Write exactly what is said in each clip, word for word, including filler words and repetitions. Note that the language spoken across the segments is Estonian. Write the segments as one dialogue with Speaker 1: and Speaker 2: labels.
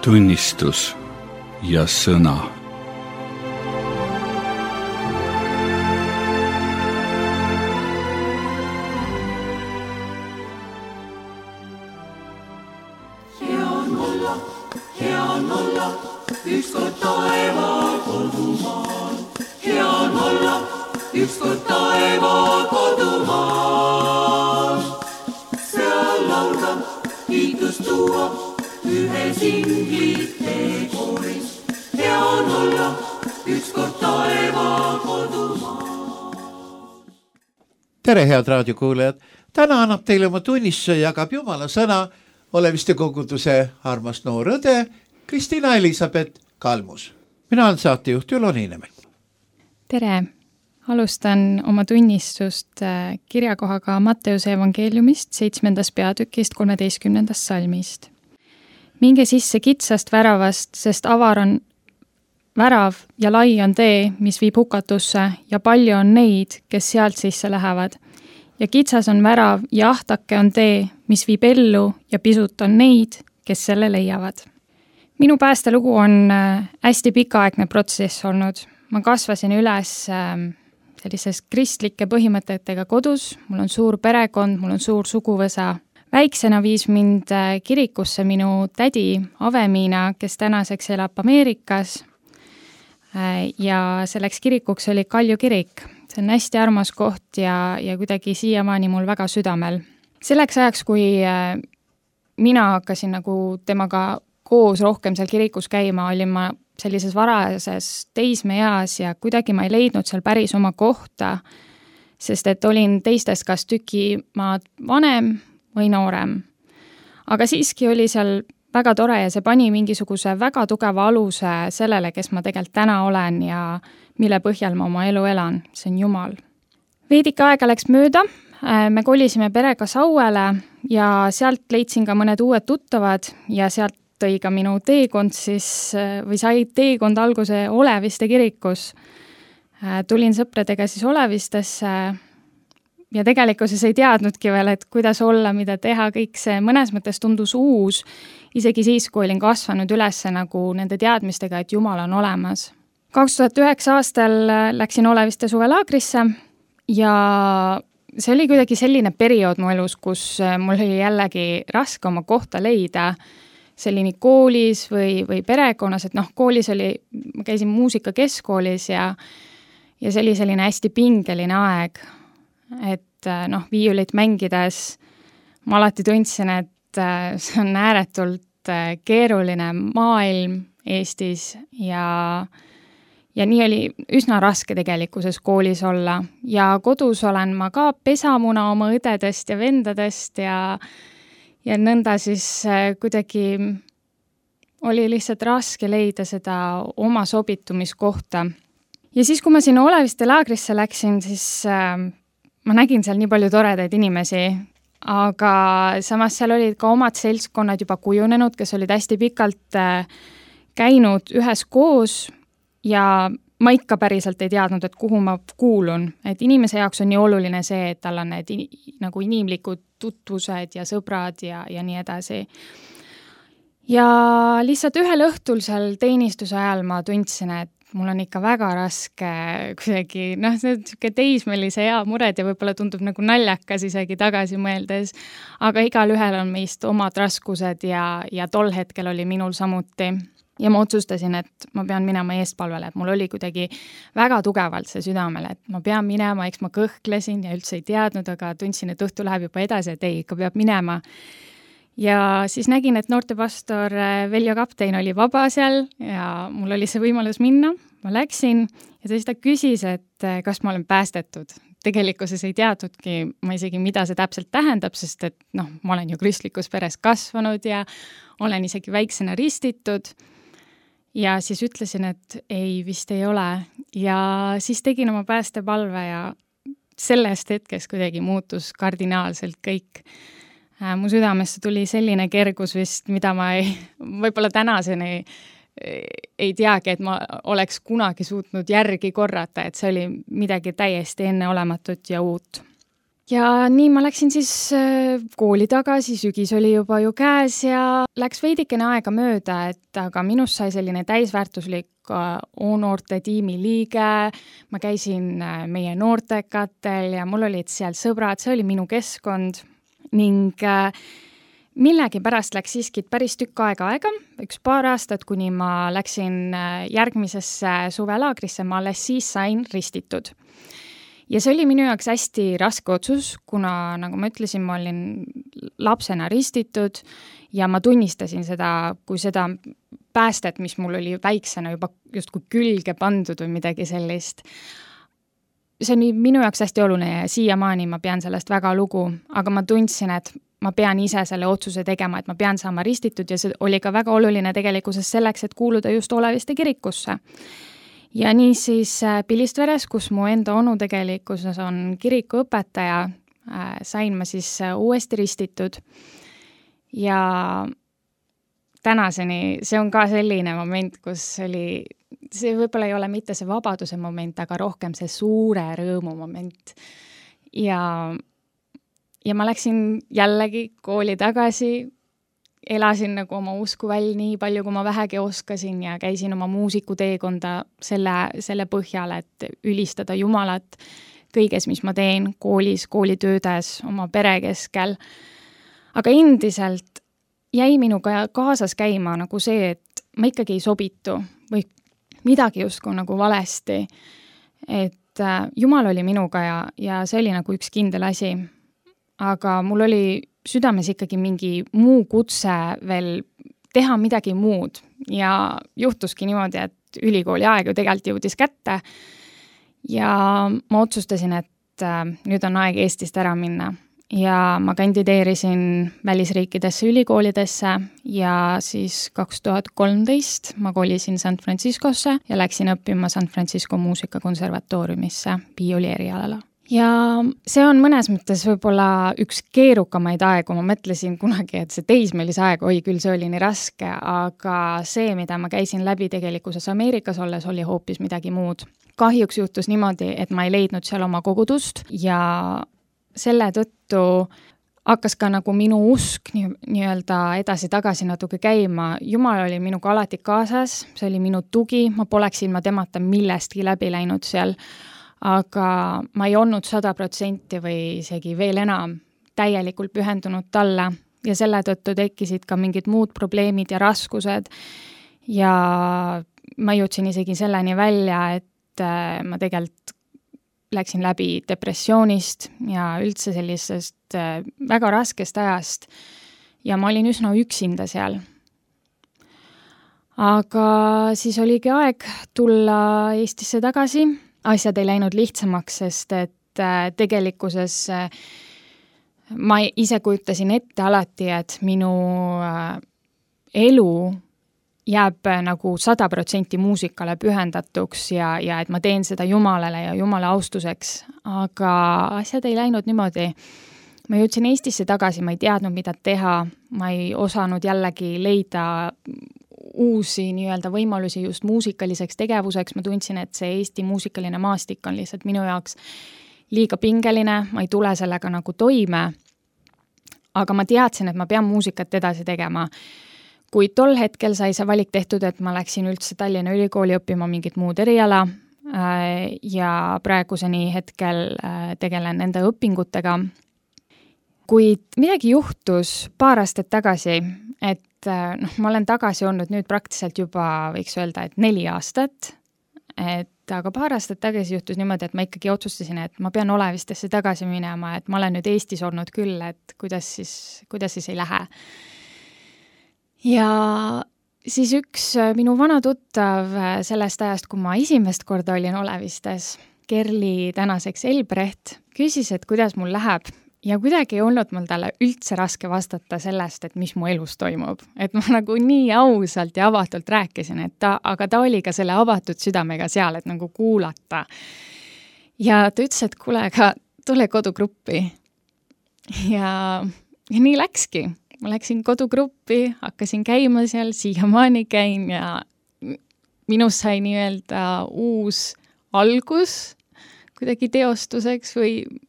Speaker 1: tunnistus ja sõna.
Speaker 2: Hea on olla, hea on olla, ükskord taeva kodumaal. Hea on olla, ükskord taeva kodumaal. Seal laulda, kiitus tuua, ühes inglite kooris. Hea on olla, ükskord taeva kodumaal.
Speaker 3: Tere, head raadiokuulajad! Täna annab teile oma tunnistuse ja jagab Jumala sõna Oleviste koguduse armas noor õde Kristina Elisabeth Kalmus. Mina olen saatejuht Ülo Niinemäe.
Speaker 4: Tere! Alustan oma tunnistust kirjakohaga Matteuse evangeeliumist seitsmendas peatükist kolmeteistkümnendast salmist. Minge sisse kitsast väravast, sest avar on värav ja lai on tee, mis viib hukatusse ja palju on neid, kes sealt sisse lähevad. Ja kitsas on värav ja ahtake on tee, mis viib ellu ja pisut on neid, kes selle leiavad. Minu päästelugu on hästi pikaaegne protsess olnud. Ma kasvasin üles sellises kristlike põhimõtetega kodus, mul on suur perekond, mul on suur suguvõsa. Väiksena viis mind kirikusse minu tädi Avemiina, kes tänaseks elab Ameerikas ja selleks kirikuks oli Kalju kirik. See on hästi armas koht ja, ja kuidagi siiamaani mul väga südamel. Selleks ajaks, kui mina hakkasin nagu temaga koos rohkem seal kirikus käima, olin ma sellises varajases teismeeas ja kuidagi ma ei leidnud seal päris oma kohta, sest et olin teistest kas tüki maad vanem või noorem. Aga siiski oli seal väga tore ja see pani mingisuguse väga tugeva aluse sellele, kes ma tegelikult täna olen ja mille põhjal ma oma elu elan. See on Jumal. Veidike aega läks mööda, me kolisime perega Sauele ja sealt leidsin ka mõned uued tuttavad ja sealt tõi ka minu teekond siis, või sai teekond alguse Oleviste kirikus. Tulin sõpradega siis Olevistesse ja tegelikkuses ei teadnudki veel, et kuidas olla, mida teha, kõik see mõnes mõttes tundus uus, isegi siis, kui olin kasvanud üles nagu nende teadmistega, et Jumal on olemas. kaks tuhat üheksa aastal läksin Oleviste suvelaagrisse ja see oli kuidagi selline periood mu elus, kus mul oli jällegi raske oma kohta leida, see oli nii koolis või, või perekonnas, et noh, koolis oli, ma käisin muusika keskkoolis ja, ja see oli selline hästi pingeline aeg, et noh, viiulit mängides ma alati tundsin, et see on ääretult keeruline maailm Eestis ja, ja nii oli üsna raske tegelikkuses koolis olla ja kodus olen ma ka pesamuna oma õdedest ja vendadest ja Ja nõnda siis kuidagi oli lihtsalt raske leida seda oma sobitumiskohta. Ja siis, kui ma sinna Oleviste laagrisse läksin, siis ma nägin seal nii palju toredaid inimesi, aga samas seal olid ka omad seltskonnad juba kujunenud, kes olid hästi pikalt käinud ühes koos ja ma ikka päriselt ei teadnud, et kuhu ma kuulun. Et inimese jaoks on nii oluline see, et tal on need in, nagu inimlikud tutvused ja sõbrad ja, ja nii edasi. Ja lihtsalt ühel õhtul seal teenistuse ajal ma tundsin, et mul on ikka väga raske kuidagi, noh, see on teismelise hea mured ja võib-olla tundub nagu naljakas isegi tagasi mõeldes, aga igal ühel on meist omad raskused ja, ja tol hetkel oli minul samuti. Ja ma otsustasin, et ma pean minema eestpalvele, et mul oli kuidagi väga tugevalt see südamel, et ma pean minema, eks ma kõhklesin ja üldse ei teadnud, aga tundsin, et õhtu läheb juba edasi, et ei, ikka peab minema. Ja siis nägin, et noortepastor Veljo Kaptein oli vaba seal ja mul oli see võimalus minna. Ma läksin ja siis ta küsis, et kas ma olen päästetud. Tegelikkuses ei teadnudki ma isegi, mida see täpselt tähendab, sest et noh, ma olen ju kristlikus peres kasvanud ja olen isegi väiksena ristitud. Ja siis ütlesin, et ei, vist ei ole. Ja siis tegin oma päästepalve ja sellest hetkest kuidagi muutus kardinaalselt kõik. Mu südamesse tuli selline kergus vist, mida ma ei, võib-olla tänaseni ei, ei teagi, et ma oleks kunagi suutnud järgi korrata, et see oli midagi täiesti enneolematut ja uut. ja nii ma läksin siis kooli tagasi, sügis oli juba ju käes ja läks veidikene aega mööda, et aga minust sai selline täisväärtuslik O-noorte tiimi liige, ma käisin meie noortekatel ja mul olid seal sõbrad, see oli minu keskkond ning millegi pärast läks siiski päris tükk aega aega, üks paar aastat, kuni ma läksin järgmisesse suvelaagrisse, ma alles siis sain ristitud. Ja see oli minu jaoks hästi raske otsus, kuna, nagu ma ütlesin, ma olin lapsena ristitud ja ma tunnistasin seda, kui seda päästet, mis mul oli väiksena juba justkui külge pandud või midagi sellist. See on minu jaoks hästi oluline ja siiamaani ma pean sellest väga lugu, aga ma tundsin, et ma pean ise selle otsuse tegema, et ma pean saama ristitud ja see oli ka väga oluline tegelikkuses selleks, et kuuluda just Oleviste kirikusse. Ja nii siis Pilistveres, kus mu enda onu tegelikkuses on kirikuõpetaja, sain ma siis uuesti ristitud ja tänaseni see on ka selline moment, kus oli, see võib-olla ei ole mitte see vabaduse moment, aga rohkem see suure rõõmu moment. Ja, ja ma läksin jällegi kooli tagasi, elasin nagu oma usku välja nii palju, kui ma vähegi oskasin ja käisin oma muusikuteekonda selle, selle põhjal, et ülistada Jumalat kõiges, mis ma teen koolis, koolitöödes, oma pere keskel. Aga endiselt jäi minuga kaasas käima nagu see, et ma ikkagi ei sobitu või midagi justkui nagu valesti. Et Jumal oli minuga ja, ja see oli nagu üks kindel asi. Aga mul oli südames ikkagi mingi muu kutse veel teha midagi muud ja juhtuski niimoodi, et ülikooli aeg ju tegelikult jõudis kätte ja ma otsustasin, et nüüd on aeg Eestist ära minna ja ma kandideerisin välisriikidesse ülikoolidesse ja siis kaks tuhat kolmteist ma kolisin San Franciscosse ja läksin õppima San Francisco muusikakonservatooriumisse viiulierialala. Ja see on mõnes mõttes võib-olla üks keerukamaid aegu, ma mõtlesin kunagi, et see teismelise aeg, oi küll, see oli nii raske, aga see, mida ma käisin läbi tegelikkuses Ameerikas olles, oli hoopis midagi muud. Kahjuks juhtus niimoodi, et ma ei leidnud seal oma kogudust ja selle tõttu hakkas ka nagu minu usk nii, nii-öelda edasi-tagasi natuke käima. Jumal oli minuga alati kaasas, see oli minu tugi, ma poleks ilma temata millestki läbi läinud seal, aga ma ei olnud sada protsenti või isegi veel enam täielikult pühendunud talle ja selle tõttu tekkisid ka mingid muud probleemid ja raskused ja ma jõudsin isegi selleni välja, et ma tegelikult läksin läbi depressioonist ja üldse sellisest väga raskest ajast ja ma olin üsna üksinda seal. Aga siis oligi aeg tulla Eestisse tagasi. Asjad ei läinud lihtsamaks, sest et tegelikkuses ma ise kujutasin ette alati, et minu elu jääb nagu sada protsenti muusikale pühendatuks ja, ja et ma teen seda Jumalale ja Jumala austuseks, aga asjad ei läinud niimoodi. Ma jõudsin Eestisse tagasi, ma ei teadnud, mida teha, ma ei osanud jällegi leida uusi nii-öelda võimalusi just muusikaliseks tegevuseks, ma tundsin, et see Eesti muusikaline maastik on lihtsalt minu jaoks liiga pingeline, ma ei tule sellega nagu toime, aga ma teadsin, et ma pean muusikat edasi tegema. Kui tol hetkel sai see valik tehtud, et ma läksin üldse Tallinna Ülikooli õppima mingit muud eriala ja praeguseni hetkel tegelen nende õpingutega. Kuid midagi juhtus paar aastat tagasi, et noh, ma olen tagasi olnud nüüd praktiliselt juba, võiks öelda, et neli aastat, et aga paar aastat tagasi juhtus niimoodi, et ma ikkagi otsustasin, et ma pean Olevistesse tagasi minema, et ma olen nüüd Eestis olnud küll, et kuidas siis, kuidas siis ei lähe. Ja siis üks minu vana tuttav sellest ajast, kui ma esimest korda olin Olevistes, Kerli tänaseks Elbrecht, küsis, et kuidas mul läheb. Ja kuidagi ei olnud mul talle üldse raske vastata sellest, et mis mu elus toimub. Et ma nagu nii ausalt ja avatult rääkisin, et ta, aga ta oli ka selle avatud südamega seal, et nagu kuulata. Ja ta ütles, et kuule, aga tule kodugruppi. Ja, ja nii läkski. Ma läksin kodugruppi, hakkasin käima seal, siiamaani käin ja minus sai nii-öelda uus algus kuidagi teostuseks või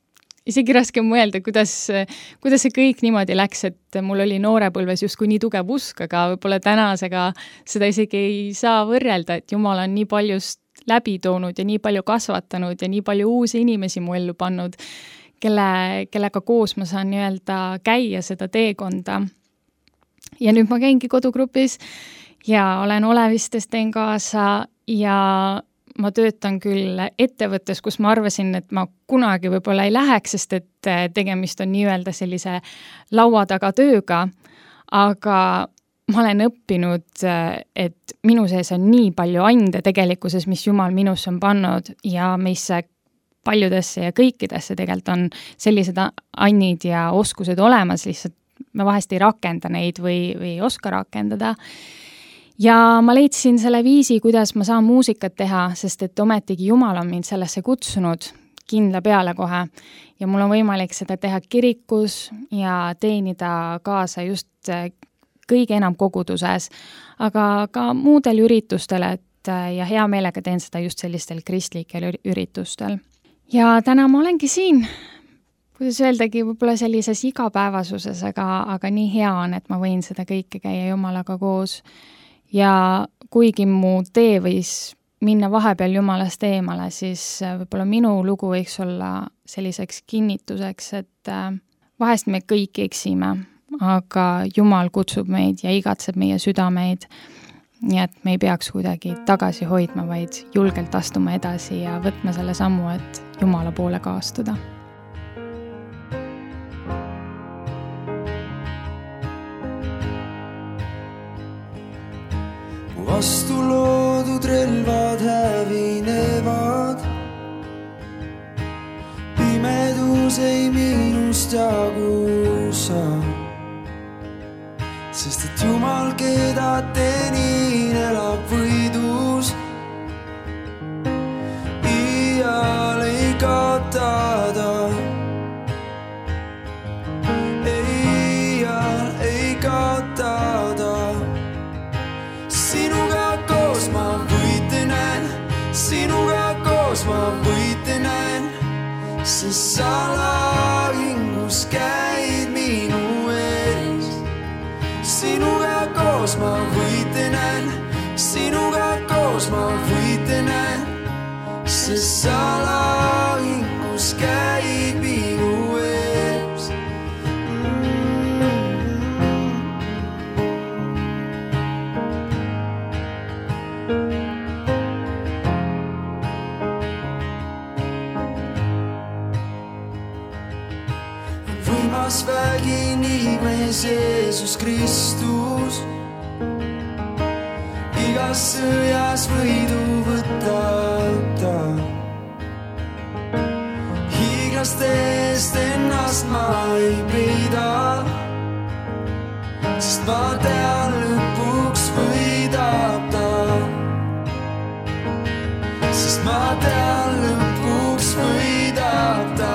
Speaker 4: isegi raske mõelda, kuidas, kuidas see kõik niimoodi läks, et mul oli noorepõlves justkui nii tugev usk, aga võib-olla tänasega seda isegi ei saa võrrelda, et Jumal on nii paljust läbi toonud ja nii palju kasvatanud ja nii palju uusi inimesi mu ellu pannud, kelle, kellega koos ma saan nii-öelda käia seda teekonda. Ja nüüd ma käingi kodugrupis ja olen Olevistes, teen kaasa ja ma töötan küll ettevõttes, kus ma arvasin, et ma kunagi võib-olla ei läheks, sest et tegemist on nii-öelda sellise laua taga tööga, aga ma olen õppinud, et minu sees on nii palju ande tegelikkuses, mis Jumal minusse on pannud ja meisse paljudesse ja kõikidesse tegelikult on sellised annid ja oskused olemas, lihtsalt ma vahest ei rakenda neid või, või ei oska rakendada. Ja ma leidsin selle viisi, kuidas ma saan muusikat teha, sest et ometigi Jumal on mind sellesse kutsunud kindla peale kohe ja mul on võimalik seda teha kirikus ja teenida kaasa just kõige enam koguduses, aga ka muudel üritustel, et ja hea meelega teen seda just sellistel kristlikel üritustel. Ja täna ma olengi siin, kuidas öeldagi, võib-olla sellises igapäevasuses, aga, aga nii hea on, et ma võin seda kõike käia Jumalaga koos. Ja kuigi mu tee võis minna vahepeal Jumalast eemale, siis võib-olla minu lugu võiks olla selliseks kinnituseks, et vahest me kõik eksime, aga Jumal kutsub meid ja igatseb meie südameid, nii et me ei peaks kuidagi tagasi hoidma, vaid julgelt astuma edasi ja võtma selle sammu, et Jumala poole kaastuda.
Speaker 5: Vastu loodud relvad hävinevad, pimedus ei minust jagusa, sest et Jumal, keda tenin, elab võidus. Iial ei kaotada, iial ei kaotada. Sinuga koos ma võite näen, sinuga koos ma võite näen, sest sa lahingus käid minu ees. Sinuga koos ma võite näen, sinuga koos ma võite näen, sest sa lahingus käid minu ees. Võimas vägi nimes Jeesus Kristus, igas sõjas võidu võtab ta. Hiiglaste eest ennast ma ei peida, sest ma tean lõpuks võidab ta. Sest ma tean lõpuks võidab ta.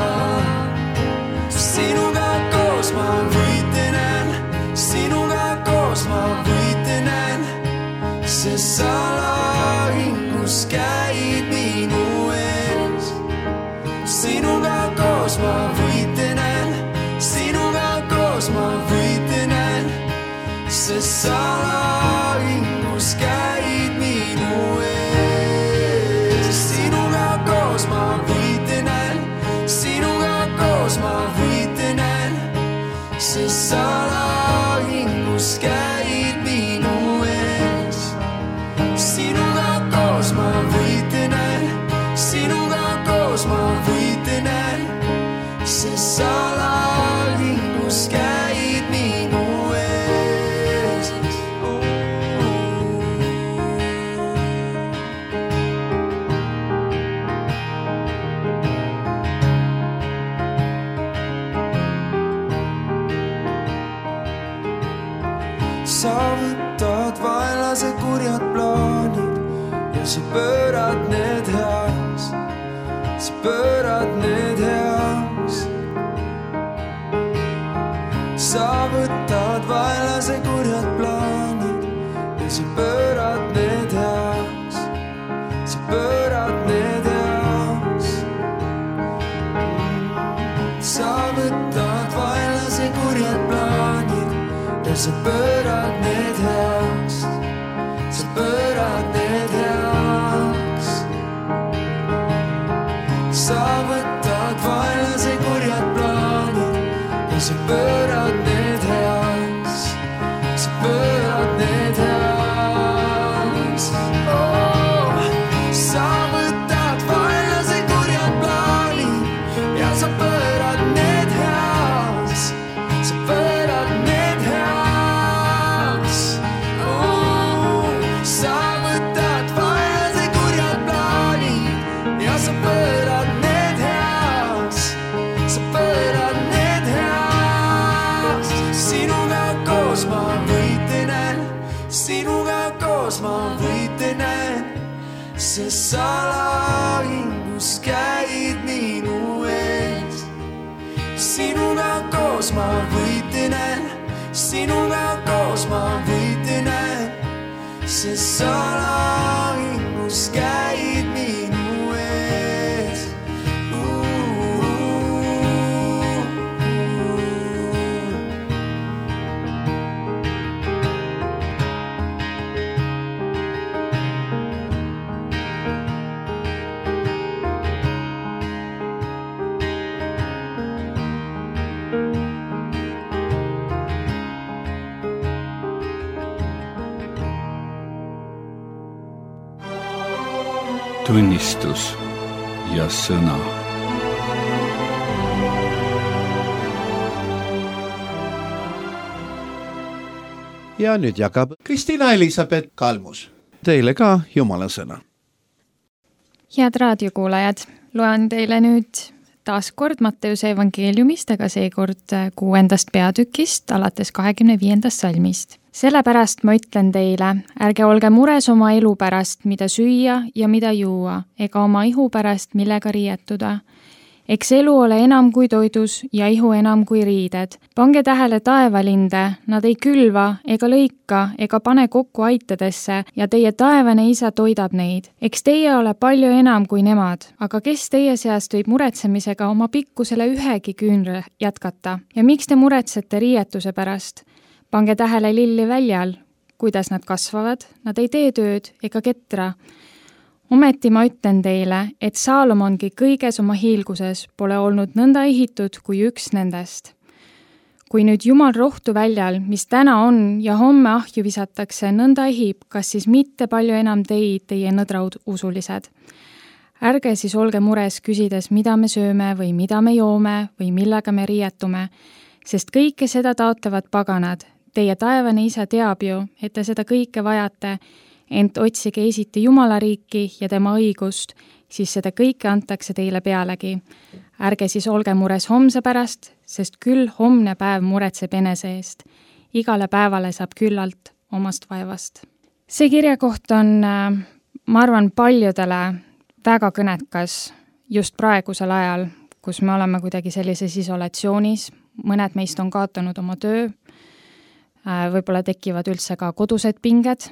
Speaker 5: Sinuga koos ma võite näen, sinuga koos ma võite näen, sest sa lahingus käid minu ees. Sinuga koos ma võite näen, sinuga koos ma võite näen, sest sa lahingus käid minu ees. Sinuga koos ma võite näen, sinuga koos ma võite näen, sest sa lahingus käid minu ees. Sinuga koos ma võite näen, sinuga koos ma võite näen, sest sa lahingus käid minu ees. Sa võtad vaenlase kurjad plaanid ja sa pöörad need heaks, sa pöörad need heaks. Sa võtad vaenlase kurjad plaanid ja sa pöörad need heaks, sa pöörad need heaks. sa pöörad need heaks, sa pöörad need heaks. Sa võtad vaenlase kurjad plaanid ja sa pöörad need heaks, sa pöörad need heaks. Oh, sa võtad vaenlase kurjad plaanid ja sa pöörad need heaks, sa pöörad need heaks. Oh, sa võtad vaenlase kurjad plaanid ja sa pöörad need heaks, sa pöörad need heaks. Sinuga koos ma võitlen, sinuga koos ma võitlen, sest sa lahingus käid minu ees. Sinuga koos ma võitlen, sinuga koos ma võitlen, sest sa lahingus käid minu ees.
Speaker 1: Tunnistus ja sõna.
Speaker 3: ja nüüd jagab Kristina Elisabeth Kalmus teile ka Jumala sõna.
Speaker 4: Head raadiokuulajad, loen teile nüüd taas kord Matteuse evangeeliumist, aga seekord kuuendast peatükist alates kahekümne viiendast salmist. Sellepärast ma ütlen teile, ärge olge mures oma elu pärast, mida süüa ja mida juua, ega oma ihu pärast, millega riietuda. Eks elu ole enam kui toidus ja ihu enam kui riided. Pange tähele taevalinde, nad ei külva ega lõika ega pane kokku aitadesse ja teie taevane isa toidab neid. Eks teie ole palju enam kui nemad, aga kes teie seast võib muretsemisega oma pikkusele ühegi küünre jätkata? Ja miks te muretsete riietuse pärast? Pange tähele lilli väljal, kuidas nad kasvavad, nad ei tee tööd ega ketra. Ometi ma ütlen teile, et Saalomongi kõiges oma hiilguses pole olnud nõnda ehitud kui üks nendest. Kui nüüd Jumal rohtu väljal, mis täna on ja homme ahju visatakse, nõnda ehib, kas siis mitte palju enam teid, teie nõdraud usulised. Ärge siis olge mures küsides, mida me sööme või mida me joome või millega me riietume, sest kõike seda taotlevad paganad. Teie taevane isa teab ju, et te seda kõike vajate, ent otsige esiti Jumala riiki ja tema õigust, siis seda kõike antakse teile pealegi. Ärge siis olge mures homse pärast, sest küll homne päev muretseb enese eest. Igale päevale saab küllalt omast vaevast. See kirjakoht on, ma arvan, paljudele väga kõnekas just praegusel ajal, kus me oleme kuidagi sellises isolatsioonis. Mõned meist on kaotanud oma töö, võib-olla tekivad üldse ka kodused pinged,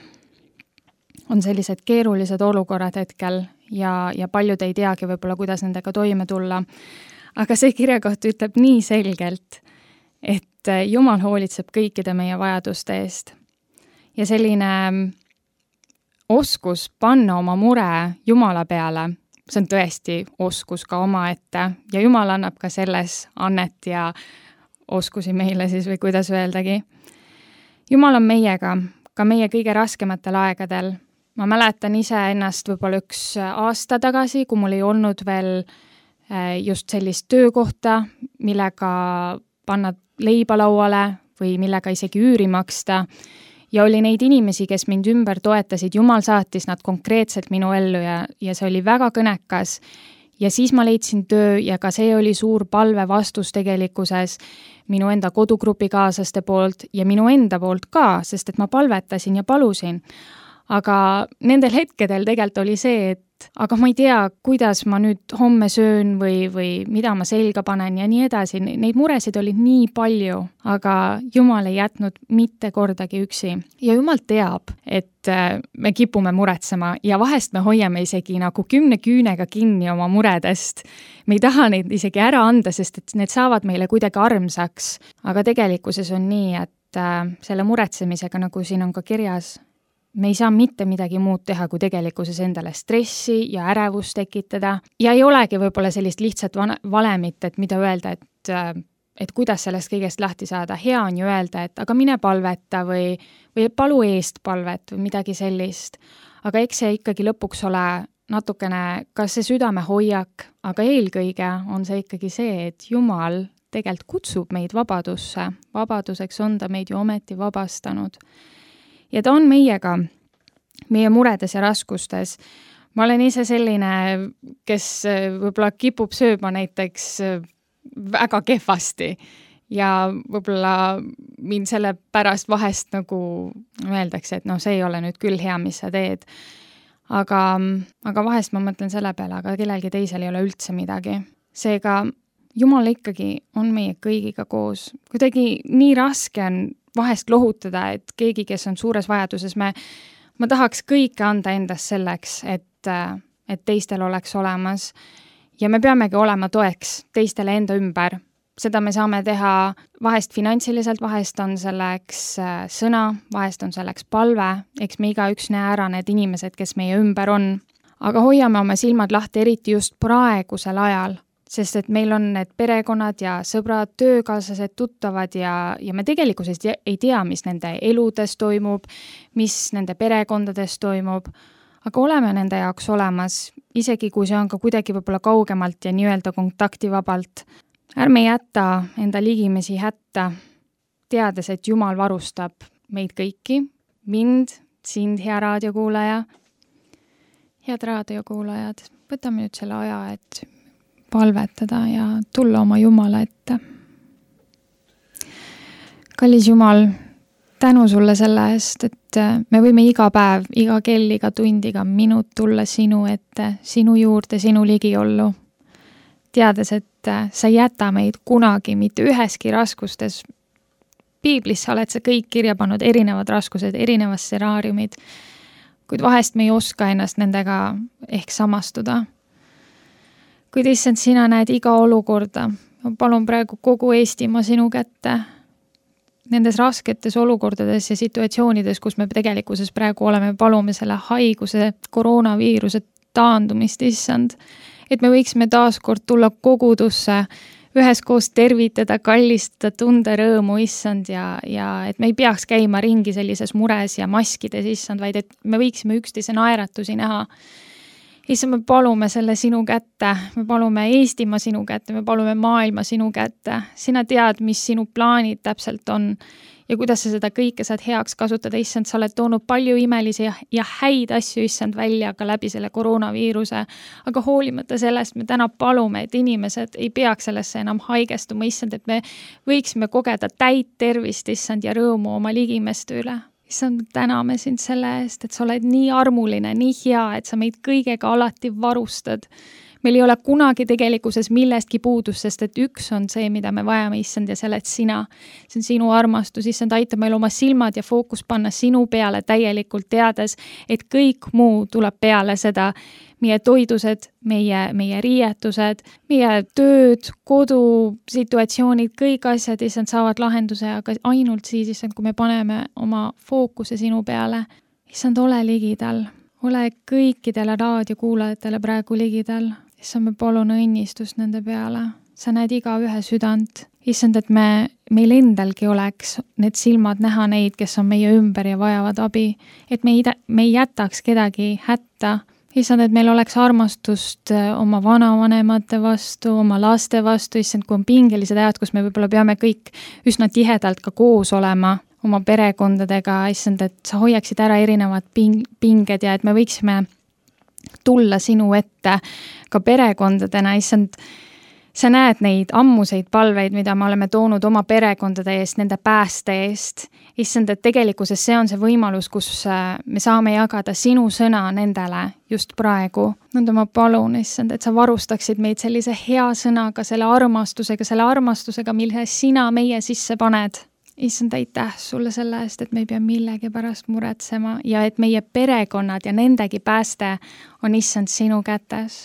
Speaker 4: on sellised keerulised olukorrad hetkel ja, ja paljud ei teagi võib-olla, kuidas nendega toime tulla. Aga see kirjakoht ütleb nii selgelt, et Jumal hoolitseb kõikide meie vajaduste eest. Ja selline oskus panna oma mure Jumala peale, see on tõesti oskus ka omaette ja Jumal annab ka selles annet ja oskusi meile siis või kuidas öeldagi. Jumal on meiega, ka meie kõige raskematel aegadel. Ma mäletan ise ennast võib-olla üks aasta tagasi, kui mul ei olnud veel just sellist töökohta, millega panna leiba lauale või millega isegi üüri maksta. Ja oli neid inimesi, kes mind ümber toetasid. Jumal saatis nad konkreetselt minu ellu ja, ja see oli väga kõnekas. Ja siis ma leidsin töö ja ka see oli suur palve vastus tegelikkuses minu enda kodugrupi kaaslaste poolt ja minu enda poolt ka, sest et ma palvetasin ja palusin. Aga nendel hetkedel tegelikult oli see, et aga ma ei tea, kuidas ma nüüd homme söön või, või mida ma selga panen ja nii edasi. Neid muresid oli nii palju, aga Jumal ei jätnud mitte kordagi üksi. Ja Jumal teab, et me kipume muretsema ja vahest me hoiame isegi nagu kümne küünega kinni oma muredest. Me ei taha neid isegi ära anda, sest et need saavad meile kuidagi armsaks. Aga tegelikkuses on nii, et äh, selle muretsemisega, nagu siin on ka kirjas, me ei saa mitte midagi muud teha, kui tegelikkuses endale stressi ja ärevust tekitada ja ei olegi võib-olla sellist lihtsat valemit, et mida öelda, et, et kuidas sellest kõigest lahti saada. Hea on ju öelda, et aga mine palveta või, või palu eest palvet või midagi sellist. Aga eks see ikkagi lõpuks ole natukene kas see südame hoiak, aga eelkõige on see ikkagi see, et Jumal tegelikult kutsub meid vabadusse. Vabaduseks on ta meid ju ometi vabastanud. Ja ta on meiega, meie muredes ja raskustes. Ma olen ise selline, kes võib-olla kipub sööma näiteks väga kehvasti ja võib-olla mind selle pärast vahest nagu öeldakse, et no see ei ole nüüd küll hea, mis sa teed. Aga, aga vahest ma mõtlen selle peale, aga kellelgi teisel ei ole üldse midagi. Seega Jumal ikkagi on meie kõigiga koos. Kuidagi nii raske on vahest lohutada, et keegi, kes on suures vajaduses, me, ma tahaks kõike anda endast selleks, et, et teistel oleks olemas. Ja me peamegi olema toeks teistele enda ümber. Seda me saame teha vahest finantsiliselt, vahest on selleks sõna, vahest on selleks palve. Eks me igaüks näe ära need inimesed, kes meie ümber on. Aga hoiame oma silmad lahti eriti just praegusel ajal. Sest et meil on need perekonnad ja sõbrad, töökaaslased, tuttavad ja, ja me tegelikkuses ei tea, mis nende eludes toimub, mis nende perekondades toimub, aga oleme nende jaoks olemas, isegi kui see on ka kuidagi võib-olla kaugemalt ja nii-öelda kontaktivabalt. Ärme jäta enda ligimesi hätta, teades, et Jumal varustab meid kõiki, mind, sind, hea raadiokuulaja. Head raadiokuulajad, võtame nüüd selle aja, et palvetada ja tulla oma Jumala ette. Kallis Jumal, tänu sulle selle eest, et me võime iga päev, iga kell, iga tund, iga minut tulla sinu ette, sinu juurde, sinu ligiollu. Teades, et sa ei jäta meid kunagi mitte üheski raskustes. Piiblis sa oled sa kõik kirja pannud erinevad raskused, erinevad stsenaariumid, kuid vahest me ei oska ennast nendega ehk samastuda. Kuid issand, sina näed iga olukorda. Ma palun praegu kogu Eestimaa sinu kätte. Nendes rasketes olukordades ja situatsioonides, kus me tegelikkuses praegu oleme, palume selle haiguse, koroonaviiruse taandumist, issand. Et me võiksime taaskord tulla kogudusse, üheskoos tervitada, kallistada, tunda rõõmu, issand, ja, ja et me ei peaks käima ringi sellises mures ja maskides, issand, vaid et me võiksime üksteise naeratusi näha. Issand, me palume selle sinu kätte, me palume Eestimaa sinu kätte, me palume maailma sinu kätte. Sina tead, mis sinu plaanid täpselt on ja kuidas sa seda kõike saad heaks kasutada. Issand, sa oled toonud palju imelisi ja, ja häid asju, issand, välja ka läbi selle koroonaviiruse. Aga hoolimata sellest me täna palume, et inimesed ei peaks sellesse enam haigestuma, issand, et me võiksime kogeda täit tervist, issand, ja rõõmu oma ligimeste üle. Issand, täname sind selle eest, et sa oled nii armuline, nii hea, et sa meid kõigega alati varustad. Meil ei ole kunagi tegelikkuses millestki puudus, sest et üks on see, mida me vajame, issand, ja see oled sina. See on sinu armastus, issand, aitab meil oma silmad ja fookus panna sinu peale täielikult teades, et kõik muu tuleb peale seda. Meie toidused, meie, meie riietused, meie tööd, kodu, situatsioonid, kõik asjad, issand, saavad lahenduse, aga ainult siis, issand, kui me paneme oma fookuse sinu peale. Issand, ole ligidal, ole kõikidele raadiokuulajatele praegu ligidal. Issand, me palun õnnistust nende peale. Sa näed iga ühe südant. Issand, et me, meil endalgi oleks need silmad näha neid, kes on meie ümber ja vajavad abi. Et me ei, me ei jätaks kedagi hätta. Issand, et meil oleks armastust oma vanavanemate vastu, oma laste vastu, issand, kui on pingelised ajad, kus me võib-olla peame kõik üsna tihedalt ka koos olema oma perekondadega, issand, et sa hoiaksid ära erinevad ping- pinged ja et me võiksime tulla sinu ette ka perekondadena, issand, sa näed neid ammuseid palveid, mida me oleme toonud oma perekondade eest, nende pääste eest. Issand, et tegelikkuses see on see võimalus, kus me saame jagada sinu sõna nendele just praegu. Nõnda ma palun, issand, et sa varustaksid meid sellise hea sõnaga, selle armastusega, selle armastusega, mille sina meie sisse paned. Issand, aitäh sulle selle eest, et me ei pea millegi pärast muretsema ja et meie perekonnad ja nendegi pääste on issand sinu kätes.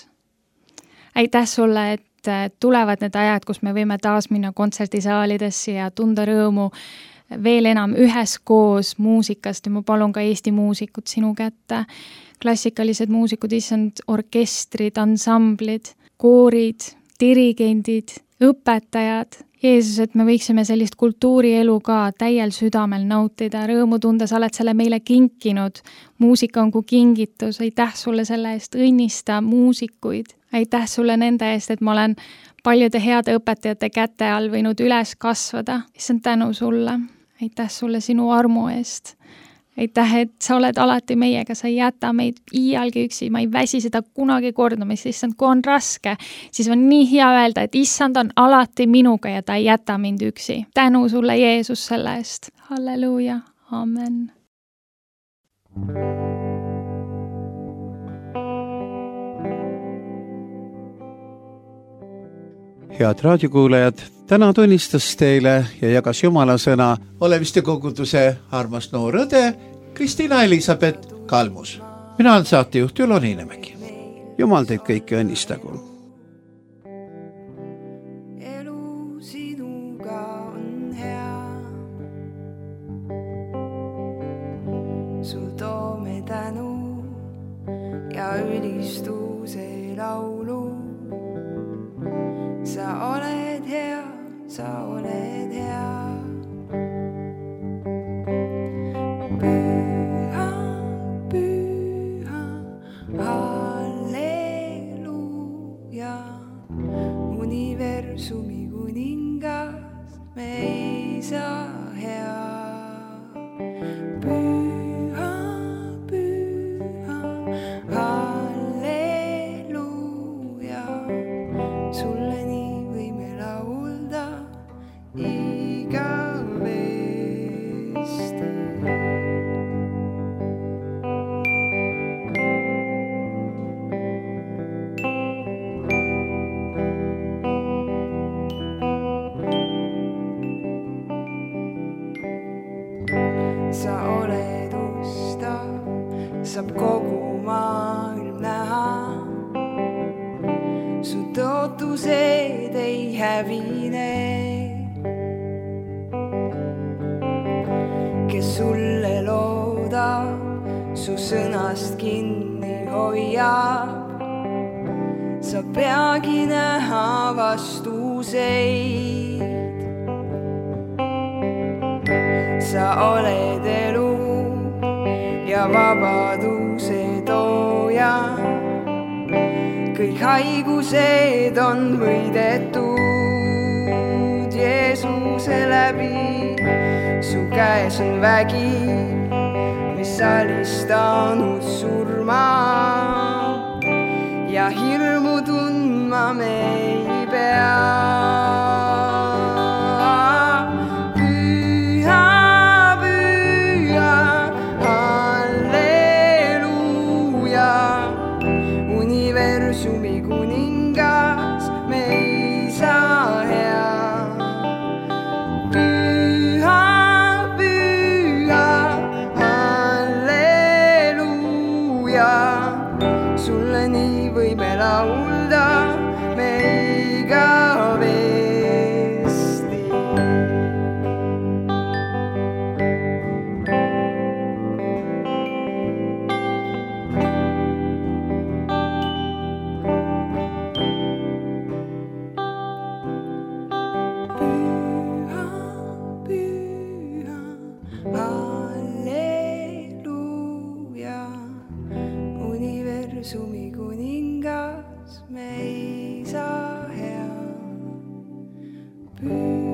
Speaker 4: Aitäh sulle, et tulevad need ajad, kus me võime taas minna kontserdisaalidesse ja tunda rõõmu veel enam üheskoos muusikast ja ma palun ka Eesti muusikud sinu kätte, klassikalised muusikud, issand orkestrid, ansamblid, koorid, dirigendid, õpetajad. Jeesus, et me võiksime sellist kultuurielu ka täiel südamel nautida, rõõmu tunda, sa oled selle meile kinkinud. Muusika on kui kingitus, aitäh sulle selle eest, õnnista muusikuid. Aitäh sulle nende eest, et ma olen paljude heade õpetajate käte all võinud üles kasvada. Issand tänu sulle, aitäh sulle sinu armu eest. Aitäh, et sa oled alati meiega, sa ei jäta meid iialgi üksi, ma ei väsi seda kunagi kordamist, issand, kui on raske, siis on nii hea öelda, et issand on alati minuga ja ta ei jäta mind üksi. Tänu sulle, Jeesus, selle eest. Halleluuja, amen.
Speaker 3: Head raadiokuulajad, täna tunnistas teile ja jagas Jumala sõna Oleviste koguduse armas noor õde Kristina Elisabeth Kalmus. Mina olen saatejuht Ülo Niinemägi. Jumal teid kõiki õnnistagu.
Speaker 5: Elu sinuga on hea. Sul toome tänu ja ülistuse laulu. Sa oled hea, sa oled hea. Püha, püha, halleluuja. Universumi kuningas, meisa hea. Püha, püha, halleluuja. Sulle nii võime laulda igavesti. Sa oled ustav, saab kogu maailm näha. Su tõotused ei hävine. Kes sulle loodab, su sõnast kinni hoiab, sa peagi näha vastuseid. Sa oled elu ja vabaduse tooja. Kõik haigused on võidetud Jeesuse läbi. Su käes on vägi, mis alistanud surma. Ja hirmu tundma me ei pea. Universumi kuningas, meisa hea. Püha, püha, halleluuja. Sulle nii võime laulda me igavesti. Universumi kuningas, meisa hea. Püha.